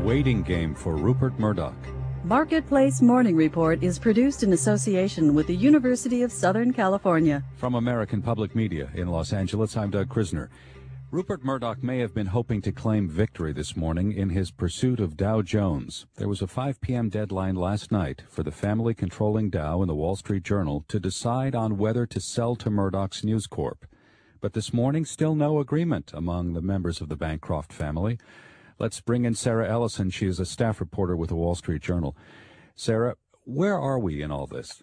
waiting game for Rupert Murdoch. Marketplace Morning Report is produced in association with the University of Southern California. From American Public Media in Los Angeles, I'm Doug Krisner. Rupert Murdoch may have been hoping to claim victory this morning in his pursuit of Dow Jones. There was a 5 p.m. deadline last night for the family controlling Dow and the Wall Street Journal to decide on whether to sell to Murdoch's News Corp. But this morning, still no agreement among the members of the Bancroft family. Let's bring in Sarah Ellison. She is a staff reporter with the Wall Street Journal. Sarah, where are we in all this?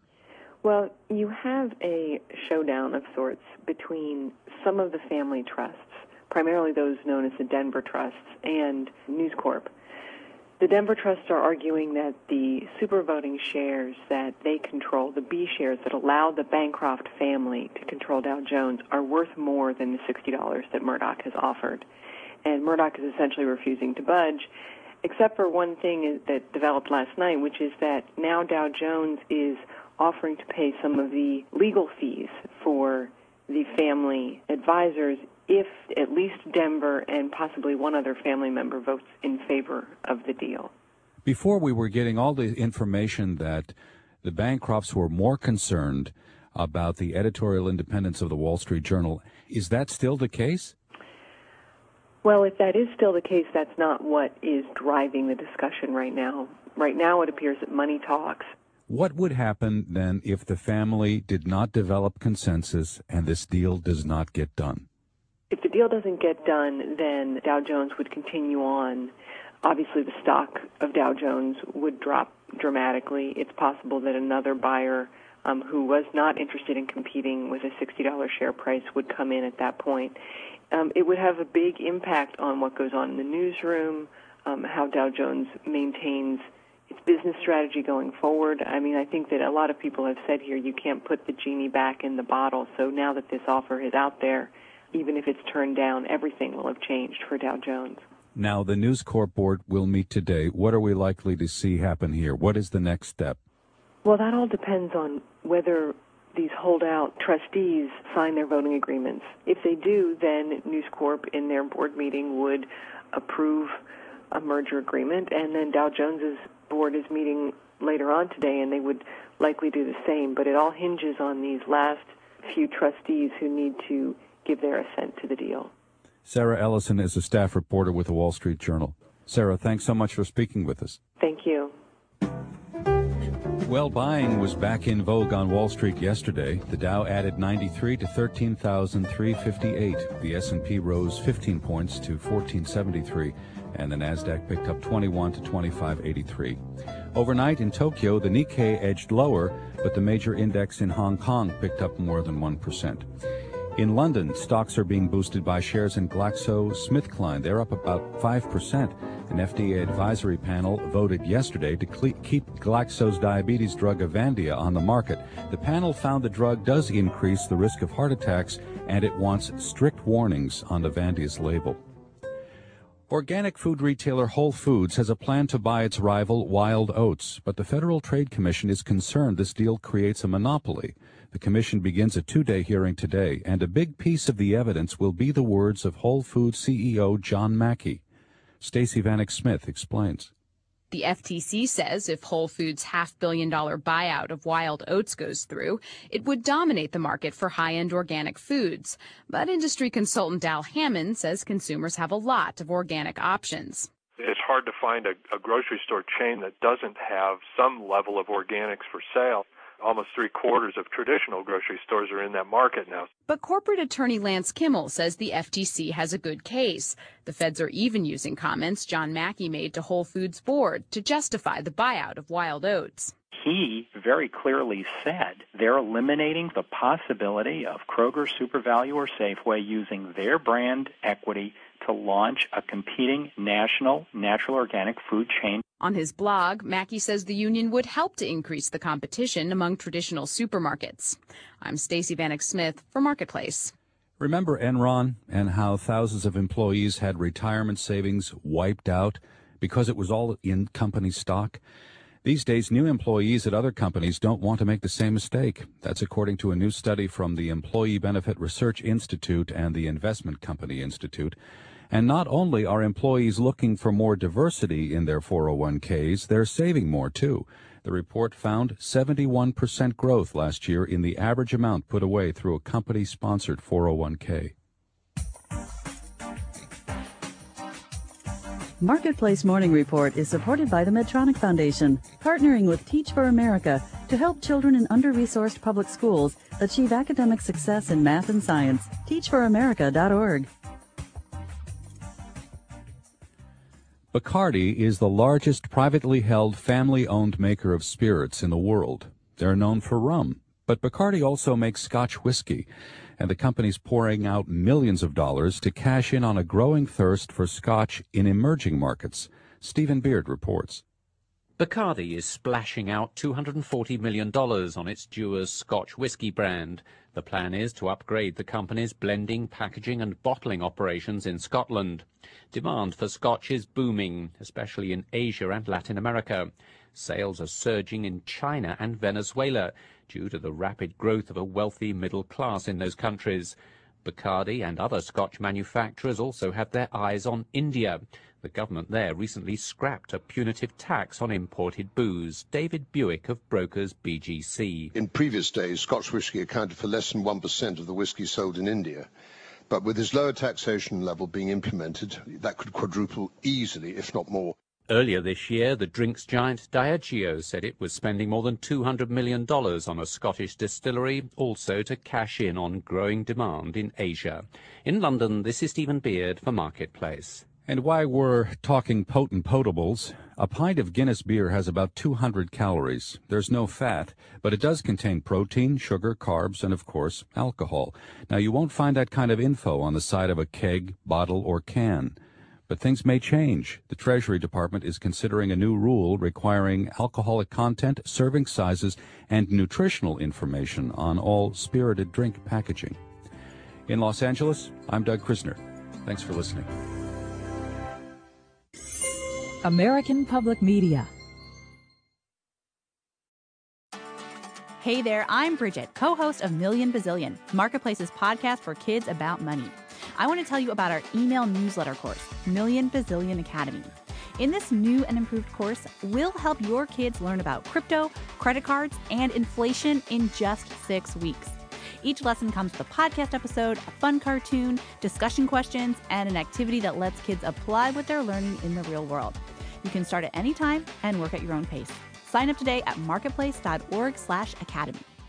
Well, you have a showdown of sorts between some of the family trusts, primarily those known as the Denver Trusts, and News Corp. The Denver Trusts are arguing that the supervoting shares that they control, the B shares that allow the Bancroft family to control Dow Jones, are worth more than the $60 that Murdoch has offered. And Murdoch is essentially refusing to budge, except for one thing that developed last night, which is that now Dow Jones is offering to pay some of the legal fees for the family advisors if at least Denver and possibly one other family member votes in favor of the deal. Before we were getting all the information that the Bancrofts were more concerned about the editorial independence of the Wall Street Journal. Is that still the case? Well, if that is still the case, that's not what is driving the discussion right now. Right now, it appears that money talks. What would happen then if the family did not develop consensus and this deal does not get done? If the deal doesn't get done, then Dow Jones would continue on. Obviously, the stock of Dow Jones would drop dramatically. It's possible that another buyer who was not interested in competing with a $60 share price would come in at that point. It would have a big impact on what goes on in the newsroom, how Dow Jones maintains its business strategy going forward. I mean, I think that a lot of people have said here you can't put the genie back in the bottle. So now that this offer is out there, even if it's turned down, everything will have changed for Dow Jones. Now, the News Corp board will meet today. What are we likely to see happen here? What is the next step? Well, that all depends on whether these holdout trustees sign their voting agreements. If they do, then News Corp in their board meeting would approve a merger agreement, and then Dow Jones's board is meeting later on today, and they would likely do the same. But it all hinges on these last few trustees who need to give their assent to the deal. Sarah Ellison is a staff reporter with the Wall Street Journal. Sarah, thanks so much for speaking with us. Thank you. Well, buying was back in vogue on Wall Street yesterday. The Dow added 93 to 13,358. The S&P rose 15 points to 1473, and the Nasdaq picked up 21 to 2583. Overnight in Tokyo, the Nikkei edged lower, but the major index in Hong Kong picked up more than 1%. In London, stocks are being boosted by shares in GlaxoSmithKline. They're up about 5%. An FDA advisory panel voted yesterday to keep Glaxo's diabetes drug Avandia on the market. The panel found the drug does increase the risk of heart attacks, and it wants strict warnings on Avandia's label. Organic food retailer Whole Foods has a plan to buy its rival Wild Oats, but the Federal Trade Commission is concerned this deal creates a monopoly. The commission begins a 2-day hearing today, and a big piece of the evidence will be the words of Whole Foods CEO John Mackey. Stacey Vanek Smith explains. The FTC says if Whole Foods' $500 million buyout of Wild Oats goes through, it would dominate the market for high-end organic foods. But industry consultant Al Hammond says consumers have a lot of organic options. It's hard to find a grocery store chain that doesn't have some level of organics for sale. Almost 3/4 of traditional grocery stores are in that market now. But corporate attorney Lance Kimmel says the FTC has a good case. The feds are even using comments John Mackey made to Whole Foods board to justify the buyout of Wild Oats. He very clearly said they're eliminating the possibility of Kroger, SuperValu, or Safeway using their brand equity to launch a competing national natural organic food chain. On his blog, Mackey says the union would help to increase the competition among traditional supermarkets. I'm Stacey Vanek Smith for Marketplace. Remember Enron and how thousands of employees had retirement savings wiped out because it was all in company stock? These days, new employees at other companies don't want to make the same mistake. That's according to a new study from the Employee Benefit Research Institute and the Investment Company Institute. And not only are employees looking for more diversity in their 401ks, they're saving more, too. The report found 71% growth last year in the average amount put away through a company-sponsored 401k. Marketplace Morning Report is supported by the Medtronic Foundation, partnering with Teach for America to help children in under-resourced public schools achieve academic success in math and science. TeachForAmerica.org. Bacardi is the largest privately held family-owned maker of spirits in the world. They're known for rum, but Bacardi also makes Scotch whiskey, and the company's pouring out millions of dollars to cash in on a growing thirst for Scotch in emerging markets. Stephen Beard reports. Bacardi is splashing out $240 million on its Dewar's Scotch whisky brand. The plan is to upgrade the company's blending, packaging and bottling operations in Scotland. Demand for Scotch is booming, especially in Asia and Latin America. Sales are surging in China and Venezuela due to the rapid growth of a wealthy middle class in those countries. Bacardi and other Scotch manufacturers also have their eyes on India. The government there recently scrapped a punitive tax on imported booze. David Buick of brokers BGC. In previous days, Scotch whisky accounted for less than 1% of the whisky sold in India. But with this lower taxation level being implemented, that could quadruple easily, if not more. Earlier this year, the drinks giant Diageo said it was spending more than $200 million on a Scottish distillery, also to cash in on growing demand in Asia. In London, this is Stephen Beard for Marketplace. And while we're talking potent potables, a pint of Guinness beer has about 200 calories. There's no fat, but it does contain protein, sugar, carbs, and, of course, alcohol. Now, you won't find that kind of info on the side of a keg, bottle, or can. But things may change. The Treasury Department is considering a new rule requiring alcoholic content, serving sizes, and nutritional information on all spirited drink packaging. In Los Angeles, I'm Doug Krisner. Thanks for listening. American Public Media. Hey there, I'm Bridget, co-host of Million Bazillion, Marketplace's podcast for kids about money. I want to tell you about our email newsletter course, Million Bazillion Academy. In this new and improved course, we'll help your kids learn about crypto, credit cards, and inflation in just 6 weeks. Each lesson comes with a podcast episode, a fun cartoon, discussion questions, and an activity that lets kids apply what they're learning in the real world. You can start at any time and work at your own pace. Sign up today at marketplace.org/academy.